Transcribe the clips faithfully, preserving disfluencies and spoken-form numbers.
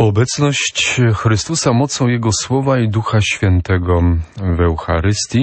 Obecność Chrystusa mocą Jego Słowa i Ducha Świętego w Eucharystii.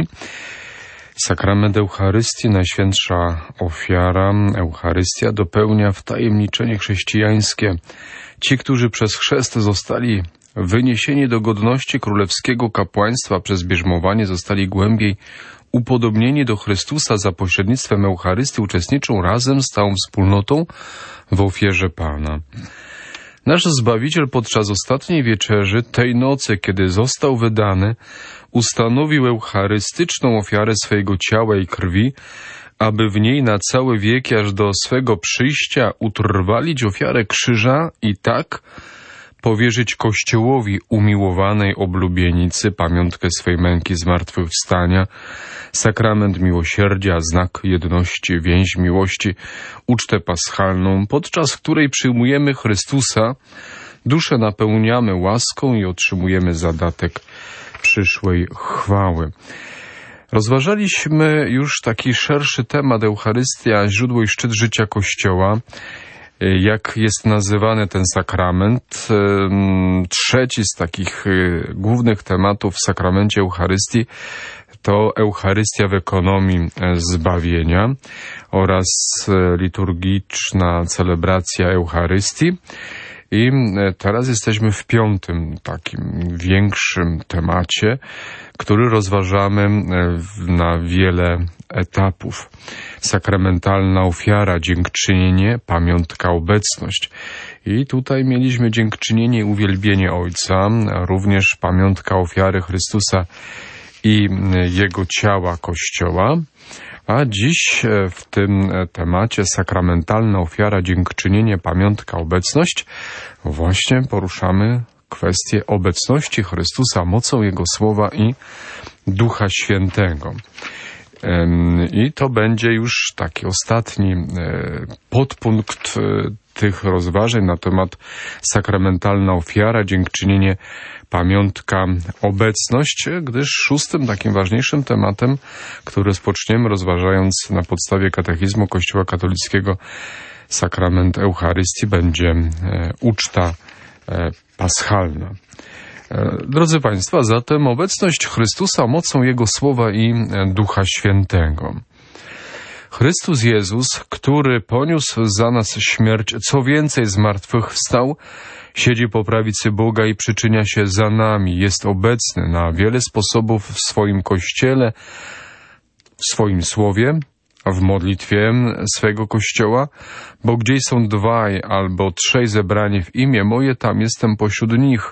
Sakrament Eucharystii, Najświętsza Ofiara, Eucharystia dopełnia wtajemniczenie chrześcijańskie. Ci, którzy przez chrzest zostali wyniesieni do godności królewskiego kapłaństwa przez bierzmowanie, zostali głębiej upodobnieni do Chrystusa za pośrednictwem Eucharystii, uczestniczą razem z całą wspólnotą w ofierze Pana. Nasz Zbawiciel podczas ostatniej wieczerzy, tej nocy, kiedy został wydany, ustanowił eucharystyczną ofiarę swojego ciała i krwi, aby w niej na cały wiek, aż do swego przyjścia, utrwalić ofiarę krzyża i tak powierzyć Kościołowi umiłowanej oblubienicy pamiątkę swej męki zmartwychwstania, sakrament miłosierdzia, znak jedności, więź miłości, ucztę paschalną, podczas której przyjmujemy Chrystusa, duszę napełniamy łaską i otrzymujemy zadatek przyszłej chwały. Rozważaliśmy już taki szerszy temat Eucharystia, źródło i szczyt życia Kościoła. Jak jest nazywany ten sakrament? Trzeci z takich głównych tematów w sakramencie Eucharystii to Eucharystia w ekonomii zbawienia oraz liturgiczna celebracja Eucharystii. I teraz jesteśmy w piątym takim większym temacie, który rozważamy na wiele etapów. Sakramentalna ofiara, dziękczynienie, pamiątka, obecność. I tutaj mieliśmy dziękczynienie i uwielbienie Ojca, również pamiątka ofiary Chrystusa i Jego ciała Kościoła. A dziś w tym temacie sakramentalna ofiara, dziękczynienie, pamiątka, obecność właśnie poruszamy kwestię obecności Chrystusa mocą Jego Słowa i Ducha Świętego. I to będzie już taki ostatni podpunkt tych rozważań na temat sakramentalna ofiara, dziękczynienie, pamiątka, obecność, gdyż szóstym takim ważniejszym tematem, który rozpoczniemy rozważając na podstawie katechizmu Kościoła katolickiego sakrament Eucharystii, będzie uczta paschalna. Drodzy Państwo, zatem obecność Chrystusa mocą Jego Słowa i Ducha Świętego. Chrystus Jezus, który poniósł za nas śmierć, co więcej zmartwychwstał, siedzi po prawicy Boga i przyczynia się za nami. Jest obecny na wiele sposobów w swoim Kościele, w swoim Słowie, w modlitwie swego Kościoła, bo gdzieś są dwaj albo trzej zebrani w imię moje, tam jestem pośród nich.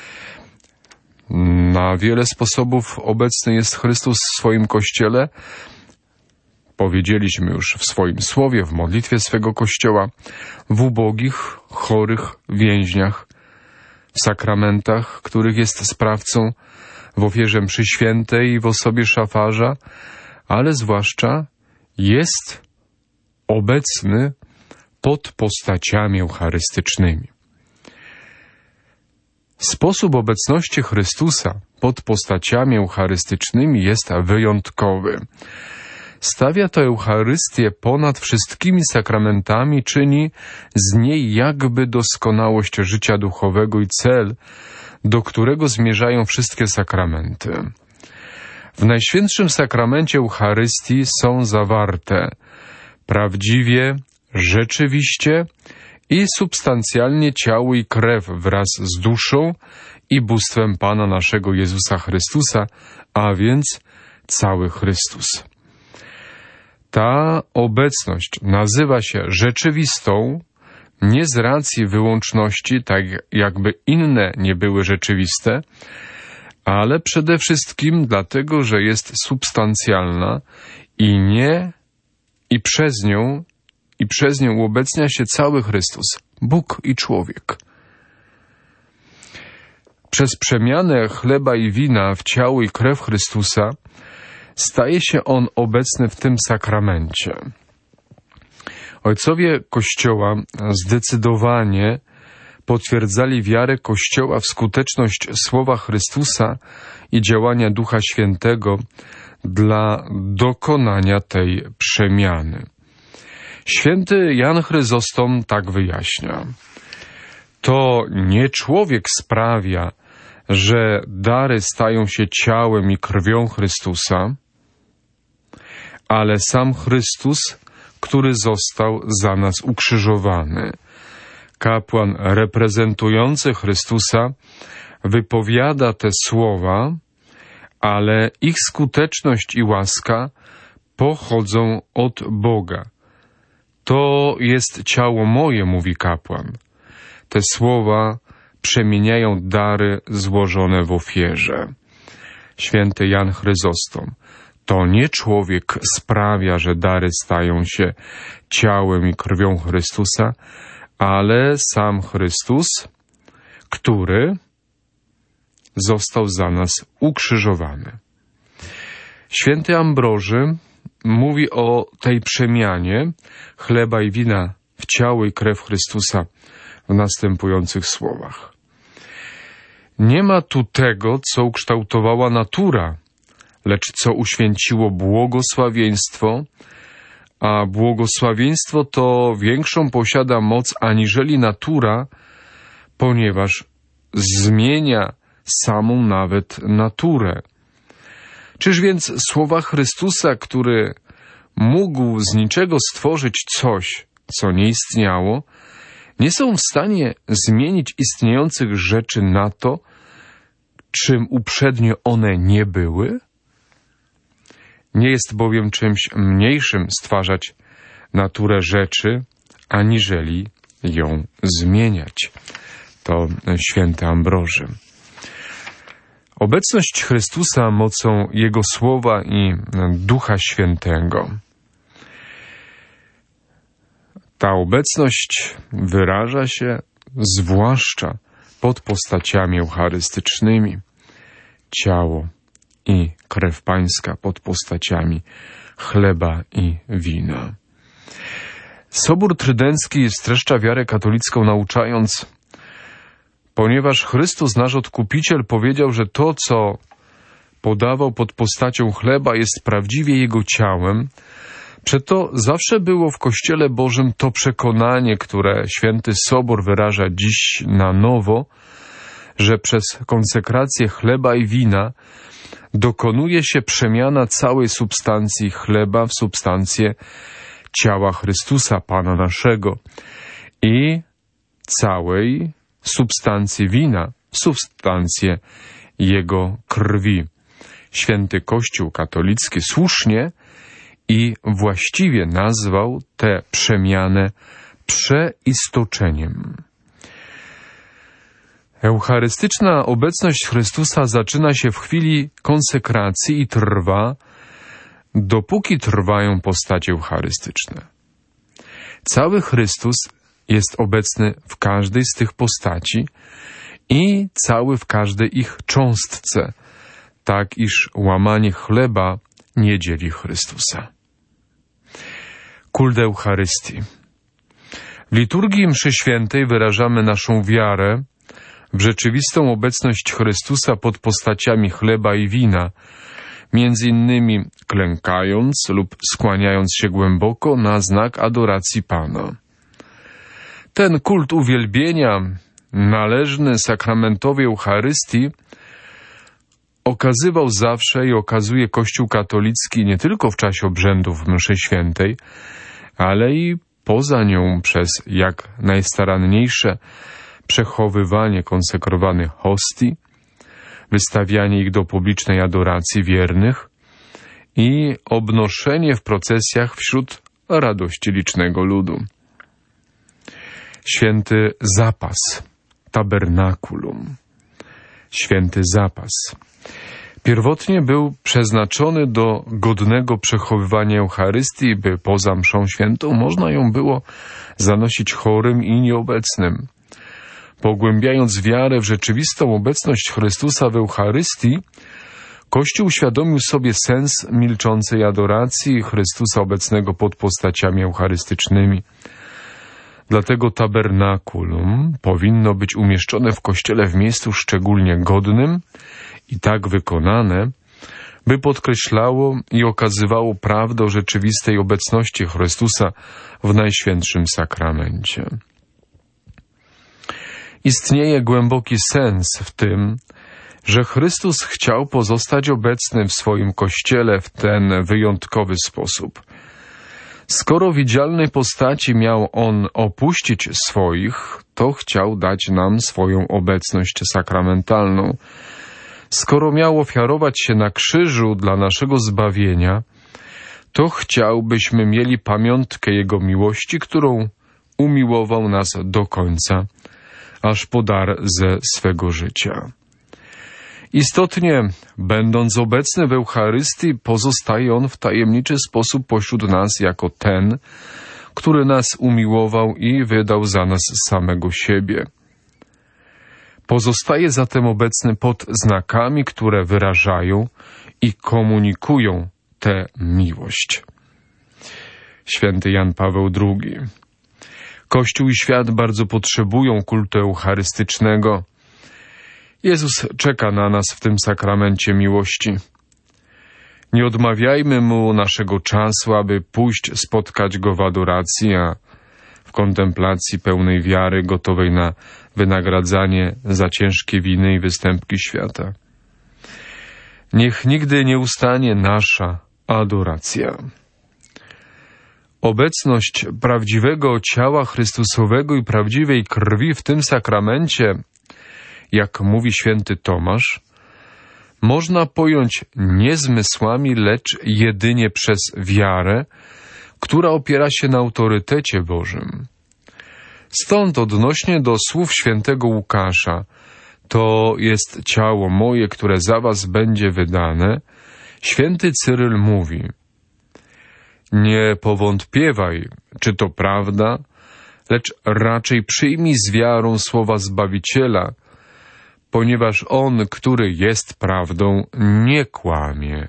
Na wiele sposobów obecny jest Chrystus w swoim Kościele. Powiedzieliśmy już w swoim Słowie, w modlitwie swego Kościoła, w ubogich, chorych, więźniach, w sakramentach, których jest sprawcą, w ofierze mszy świętej i w osobie szafarza, ale zwłaszcza jest obecny pod postaciami eucharystycznymi. Sposób obecności Chrystusa pod postaciami eucharystycznymi jest wyjątkowy. Stawia to Eucharystię ponad wszystkimi sakramentami, czyni z niej jakby doskonałość życia duchowego i cel, do którego zmierzają wszystkie sakramenty. W Najświętszym Sakramencie Eucharystii są zawarte prawdziwie, rzeczywiście i substancjalnie ciało i krew wraz z duszą i bóstwem Pana naszego Jezusa Chrystusa, a więc cały Chrystus. Ta obecność nazywa się rzeczywistą nie z racji wyłączności, tak jakby inne nie były rzeczywiste, ale przede wszystkim dlatego, że jest substancjalna i nie i przez nią i przez nią uobecnia się cały Chrystus, Bóg i człowiek. Przez przemianę chleba i wina w ciało i krew Chrystusa staje się On obecny w tym sakramencie. Ojcowie Kościoła zdecydowanie potwierdzali wiarę Kościoła w skuteczność słowa Chrystusa i działania Ducha Świętego dla dokonania tej przemiany. Święty Jan Chryzostom tak wyjaśnia. To nie człowiek sprawia, że dary stają się ciałem i krwią Chrystusa, ale sam Chrystus, który został za nas ukrzyżowany. Kapłan reprezentujący Chrystusa wypowiada te słowa, ale ich skuteczność i łaska pochodzą od Boga. To jest ciało moje, mówi kapłan. Te słowa przemieniają dary złożone w ofierze. Święty Jan Chryzostom. To nie człowiek sprawia, że dary stają się ciałem i krwią Chrystusa, ale sam Chrystus, który został za nas ukrzyżowany. Święty Ambroży mówi o tej przemianie chleba i wina w ciało i krew Chrystusa w następujących słowach. Nie ma tu tego, co ukształtowała natura, lecz co uświęciło błogosławieństwo, a błogosławieństwo to większą posiada moc aniżeli natura, ponieważ zmienia samą nawet naturę. Czyż więc słowa Chrystusa, który mógł z niczego stworzyć coś, co nie istniało, nie są w stanie zmienić istniejących rzeczy na to, czym uprzednio one nie były? Nie jest bowiem czymś mniejszym stwarzać naturę rzeczy, aniżeli ją zmieniać. To święty Ambroży. Obecność Chrystusa mocą Jego Słowa i Ducha Świętego. Ta obecność wyraża się zwłaszcza pod postaciami eucharystycznymi. Ciało i krew Pańska pod postaciami chleba i wina. Sobór Trydencki streszcza wiarę katolicką nauczając: ponieważ Chrystus, nasz Odkupiciel, powiedział, że to, co podawał pod postacią chleba, jest prawdziwie Jego ciałem, przeto zawsze było w Kościele Bożym to przekonanie, które Święty Sobór wyraża dziś na nowo, że przez konsekrację chleba i wina dokonuje się przemiana całej substancji chleba w substancję ciała Chrystusa, Pana naszego, i całej substancję wina w substancję Jego krwi. Święty Kościół katolicki słusznie i właściwie nazwał tę przemianę przeistoczeniem. Eucharystyczna obecność Chrystusa zaczyna się w chwili konsekracji i trwa, dopóki trwają postacie eucharystyczne. Cały Chrystus jest obecny w każdej z tych postaci i cały w każdej ich cząstce, tak iż łamanie chleba nie dzieli Chrystusa. Kult Eucharystii. W liturgii mszy świętej wyrażamy naszą wiarę w rzeczywistą obecność Chrystusa pod postaciami chleba i wina, między innymi klękając lub skłaniając się głęboko na znak adoracji Pana. Ten kult uwielbienia, należny sakramentowi Eucharystii, okazywał zawsze i okazuje Kościół katolicki nie tylko w czasie obrzędów mszy świętej, ale i poza nią przez jak najstaranniejsze przechowywanie konsekrowanych hostii, wystawianie ich do publicznej adoracji wiernych i obnoszenie w procesjach wśród radości licznego ludu. Święty zapas, tabernakulum. Święty zapas. Pierwotnie był przeznaczony do godnego przechowywania Eucharystii, by poza mszą świętą można ją było zanosić chorym i nieobecnym. Pogłębiając wiarę w rzeczywistą obecność Chrystusa w Eucharystii, Kościół uświadomił sobie sens milczącej adoracji Chrystusa obecnego pod postaciami eucharystycznymi. Dlatego tabernakulum powinno być umieszczone w Kościele w miejscu szczególnie godnym i tak wykonane, by podkreślało i okazywało prawdę o rzeczywistej obecności Chrystusa w Najświętszym Sakramencie. Istnieje głęboki sens w tym, że Chrystus chciał pozostać obecny w swoim Kościele w ten wyjątkowy sposób. Skoro widzialnej postaci miał On opuścić swoich, to chciał dać nam swoją obecność sakramentalną. Skoro miał ofiarować się na krzyżu dla naszego zbawienia, to chciał, byśmy mieli pamiątkę Jego miłości, którą umiłował nas do końca, aż po dar ze swego życia. Istotnie, będąc obecny w Eucharystii, pozostaje On w tajemniczy sposób pośród nas jako ten, który nas umiłował i wydał za nas samego siebie. Pozostaje zatem obecny pod znakami, które wyrażają i komunikują tę miłość. Święty Jan Paweł drugi. Kościół i świat bardzo potrzebują kultu eucharystycznego. Jezus czeka na nas w tym sakramencie miłości. Nie odmawiajmy Mu naszego czasu, aby pójść spotkać Go w adoracji, a w kontemplacji pełnej wiary, gotowej na wynagradzanie za ciężkie winy i występki świata. Niech nigdy nie ustanie nasza adoracja. Obecność prawdziwego ciała Chrystusowego i prawdziwej krwi w tym sakramencie, jak mówi święty Tomasz, można pojąć nie zmysłami, lecz jedynie przez wiarę, która opiera się na autorytecie Bożym. Stąd odnośnie do słów świętego Łukasza, to jest ciało moje, które za was będzie wydane, święty Cyryl mówi: nie powątpiewaj, czy to prawda, lecz raczej przyjmij z wiarą słowa Zbawiciela, ponieważ On, który jest prawdą, nie kłamie.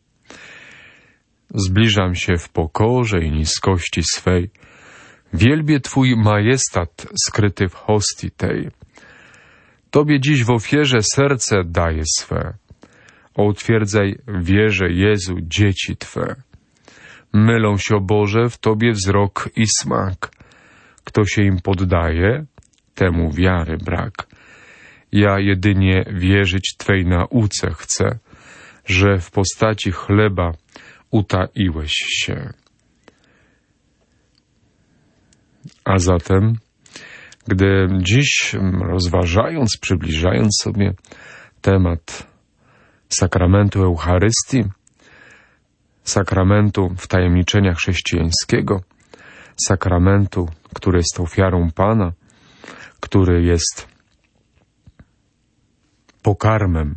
Zbliżam się w pokorze i niskości swej, wielbię Twój majestat skryty w hostii tej. Tobie dziś w ofierze serce daję swe, utwierdzaj wierze Jezu dzieci Twe. Mylą się, o Boże, w Tobie wzrok i smak. Kto się im poddaje, temu wiary brak. Ja jedynie wierzyć Twej nauce chcę, że w postaci chleba utaiłeś się. A zatem, gdy dziś rozważając, przybliżając sobie temat sakramentu Eucharystii, sakramentu wtajemniczenia chrześcijańskiego, sakramentu, który jest ofiarą Pana, który jest pokarmem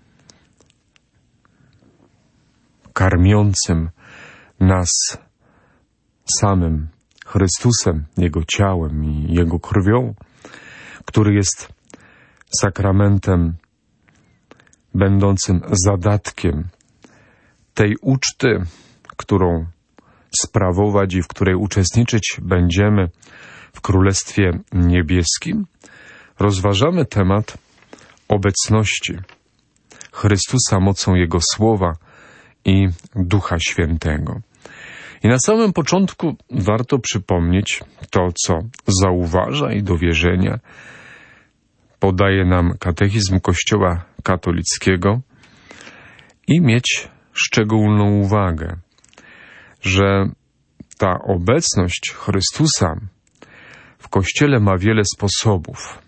karmiącym nas samym Chrystusem, Jego ciałem i Jego krwią, który jest sakramentem będącym zadatkiem tej uczty, którą sprawować i w której uczestniczyć będziemy w Królestwie Niebieskim, rozważamy temat obecności Chrystusa mocą Jego Słowa i Ducha Świętego. I na samym początku warto przypomnieć to, co zauważa i do wierzenia podaje nam katechizm Kościoła katolickiego i mieć szczególną uwagę, że ta obecność Chrystusa w Kościele ma wiele sposobów.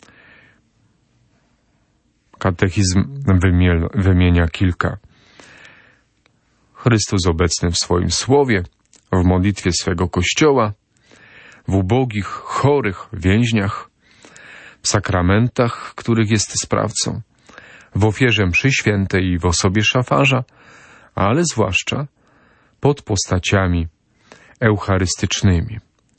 Katechizm wymienia kilka. Chrystus obecny w swoim słowie, w modlitwie swego Kościoła, w ubogich, chorych, więźniach, w sakramentach, których jest sprawcą, w ofierze mszy świętej i w osobie szafarza, ale zwłaszcza pod postaciami eucharystycznymi.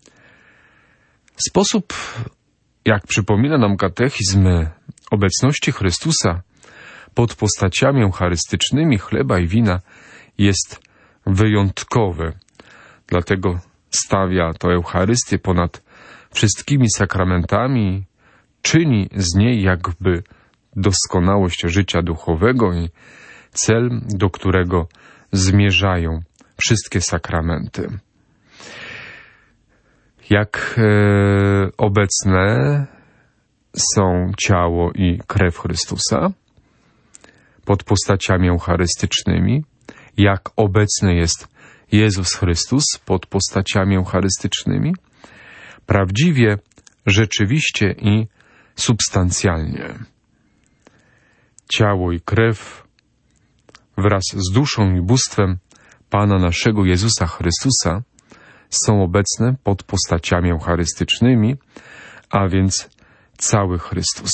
Sposób, jak przypomina nam katechizm obecności Chrystusa pod postaciami eucharystycznymi chleba i wina, jest wyjątkowy. Dlatego stawia to Eucharystię ponad wszystkimi sakramentami, czyni z niej jakby doskonałość życia duchowego i cel, do którego zmierzają wszystkie sakramenty. Jak e, obecne są ciało i krew Chrystusa pod postaciami eucharystycznymi, jak obecny jest Jezus Chrystus pod postaciami eucharystycznymi, prawdziwie, rzeczywiście i substancjalnie. Ciało i krew wraz z duszą i bóstwem Pana naszego Jezusa Chrystusa są obecne pod postaciami eucharystycznymi, a więc cały Chrystus.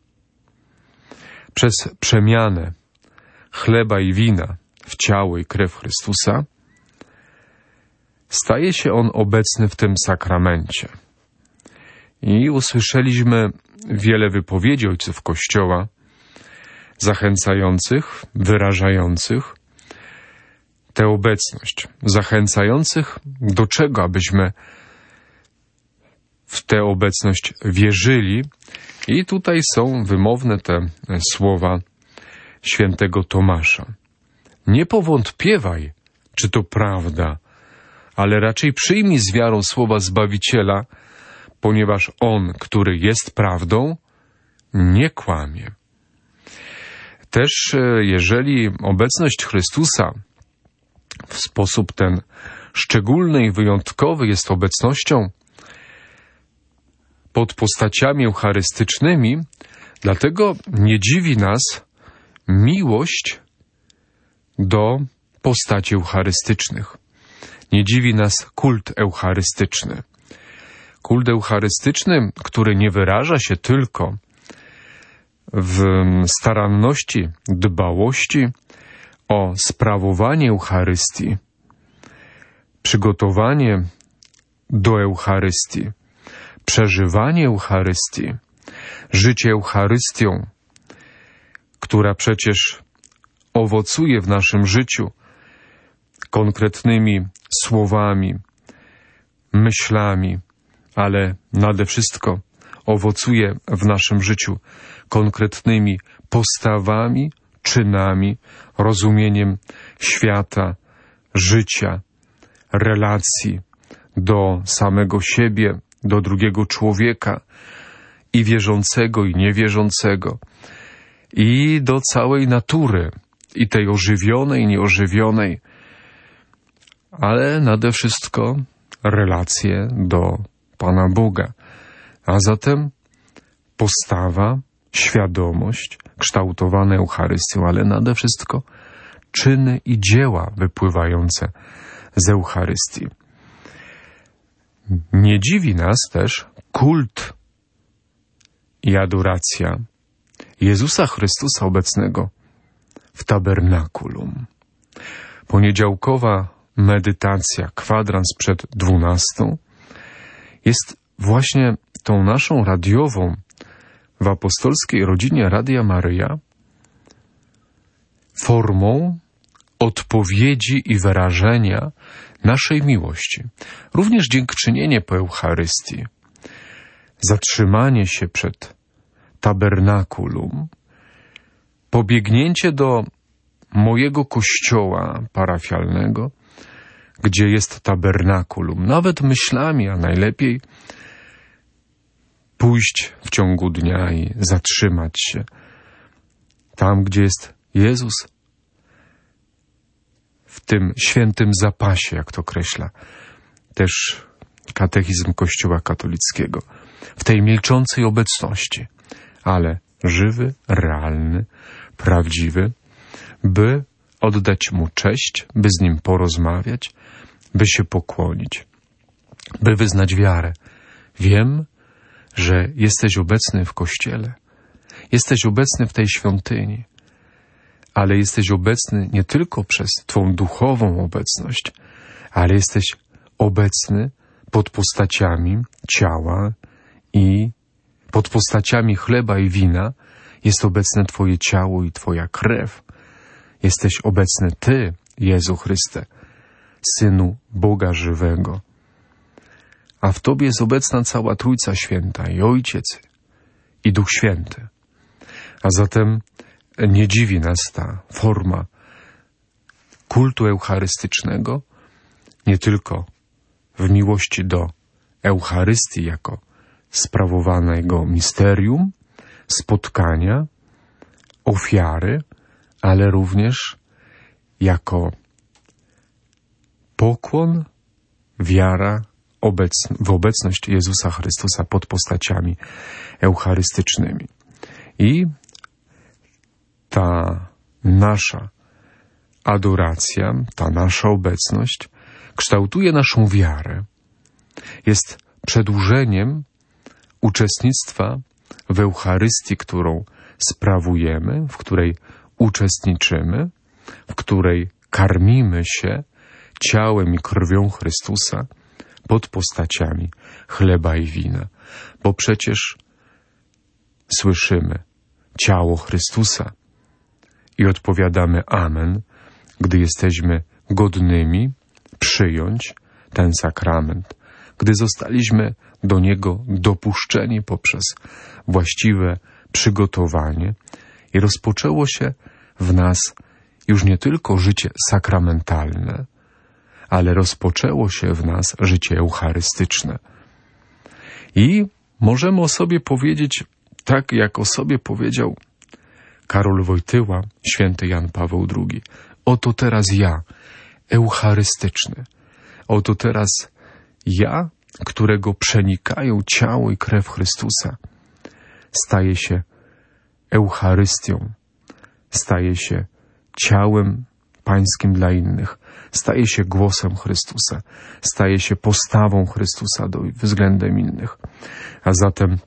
Przez przemianę chleba i wina w ciało i krew Chrystusa staje się On obecny w tym sakramencie. I usłyszeliśmy wiele wypowiedzi ojców Kościoła zachęcających, wyrażających tę obecność, zachęcających do czego, abyśmy w tę obecność wierzyli. I tutaj są wymowne te słowa świętego Tomasza. Nie powątpiewaj, czy to prawda, ale raczej przyjmij z wiarą słowa Zbawiciela, ponieważ On, który jest prawdą, nie kłamie. Też jeżeli obecność Chrystusa w sposób ten szczególny i wyjątkowy jest obecnością pod postaciami eucharystycznymi, dlatego nie dziwi nas miłość do postaci eucharystycznych. Nie dziwi nas kult eucharystyczny. Kult eucharystyczny, który nie wyraża się tylko w staranności, dbałości o sprawowanie Eucharystii, przygotowanie do Eucharystii, przeżywanie Eucharystii, życie Eucharystią, która przecież owocuje w naszym życiu konkretnymi słowami, myślami, ale nade wszystko owocuje w naszym życiu konkretnymi postawami, czynami, rozumieniem świata, życia, relacji do samego siebie, do drugiego człowieka, i wierzącego, i niewierzącego, i do całej natury, i tej ożywionej, i nieożywionej, ale nade wszystko relacje do Pana Boga. A zatem postawa, świadomość kształtowane Eucharystią, ale nade wszystko czyny i dzieła wypływające z Eucharystii. Nie dziwi nas też kult i adoracja Jezusa Chrystusa obecnego w tabernakulum. Poniedziałkowa medytacja, kwadrans przed dwunastą, jest właśnie tą naszą radiową w apostolskiej rodzinie Radia Maryja formą odpowiedzi i wyrażenia naszej miłości. Również dziękczynienie po Eucharystii, zatrzymanie się przed tabernakulum, pobiegnięcie do mojego kościoła parafialnego, gdzie jest tabernakulum, nawet myślami, a najlepiej pójść w ciągu dnia i zatrzymać się tam, gdzie jest Jezus, w tym świętym zapasie, jak to określa też katechizm Kościoła katolickiego, w tej milczącej obecności, ale żywy, realny, prawdziwy, by oddać Mu cześć, by z Nim porozmawiać, by się pokłonić, by wyznać wiarę. Wiem, że jesteś obecny w Kościele, jesteś obecny w tej świątyni, ale jesteś obecny nie tylko przez Twą duchową obecność, ale jesteś obecny pod postaciami ciała i pod postaciami chleba i wina. Jest obecne Twoje ciało i Twoja krew. Jesteś obecny Ty, Jezu Chryste, Synu Boga żywego. A w Tobie jest obecna cała Trójca Święta, i Ojciec, i Duch Święty. A zatem nie dziwi nas ta forma kultu eucharystycznego, nie tylko w miłości do Eucharystii jako sprawowanego misterium, spotkania, ofiary, ale również jako pokłon, wiara obecn- w obecność Jezusa Chrystusa pod postaciami eucharystycznymi. I ta nasza adoracja, ta nasza obecność kształtuje naszą wiarę. Jest przedłużeniem uczestnictwa w Eucharystii, którą sprawujemy, w której uczestniczymy, w której karmimy się ciałem i krwią Chrystusa pod postaciami chleba i wina. Bo przecież słyszymy ciało Chrystusa i odpowiadamy amen, gdy jesteśmy godnymi przyjąć ten sakrament, gdy zostaliśmy do niego dopuszczeni poprzez właściwe przygotowanie i rozpoczęło się w nas już nie tylko życie sakramentalne, ale rozpoczęło się w nas życie eucharystyczne. I możemy o sobie powiedzieć tak, jak o sobie powiedział Karol Wojtyła, święty Jan Paweł drugi. Oto teraz ja, eucharystyczny. Oto teraz ja, którego przenikają ciało i krew Chrystusa, staje się Eucharystią, staje się ciałem pańskim dla innych, staje się głosem Chrystusa, staje się postawą Chrystusa do, względem innych. A zatem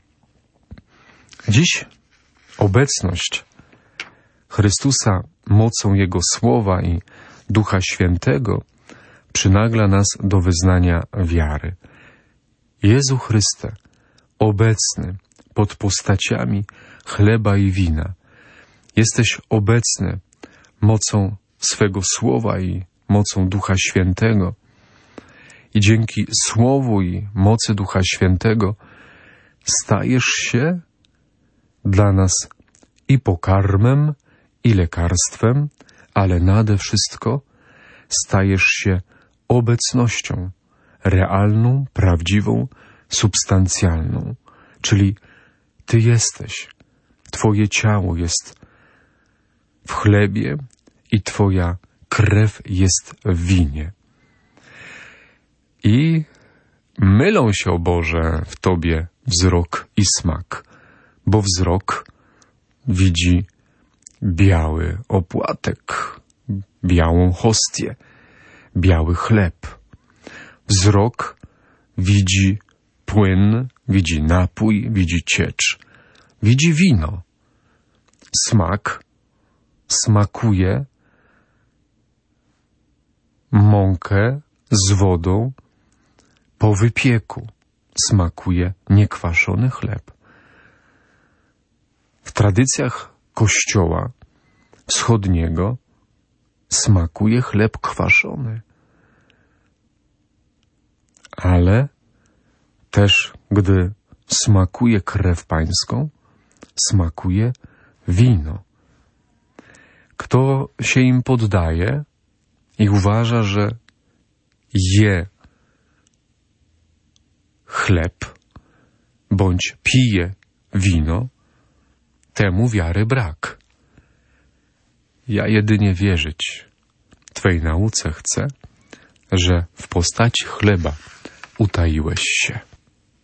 dziś obecność Chrystusa mocą Jego Słowa i Ducha Świętego przynagla nas do wyznania wiary. Jezu Chryste, obecny pod postaciami chleba i wina, jesteś obecny mocą swego Słowa i mocą Ducha Świętego. I dzięki Słowu i mocy Ducha Świętego stajesz się dla nas i pokarmem, i lekarstwem, ale nade wszystko stajesz się obecnością realną, prawdziwą, substancjalną. Czyli Ty jesteś, Twoje ciało jest w chlebie i Twoja krew jest w winie. I mylą się, o Boże, w Tobie wzrok i smak, bo wzrok widzi biały opłatek, białą hostię, biały chleb. Wzrok widzi płyn, widzi napój, widzi ciecz, widzi wino. Smak smakuje mąkę z wodą po wypieku. Smakuje niekwaszony chleb. W tradycjach Kościoła wschodniego smakuje chleb kwaszony. Ale też, gdy smakuje krew pańską, smakuje wino. Kto się im poddaje i uważa, że je chleb bądź pije wino, temu wiary brak. Ja jedynie wierzyć Twej nauce chcę, że w postaci chleba utaiłeś się.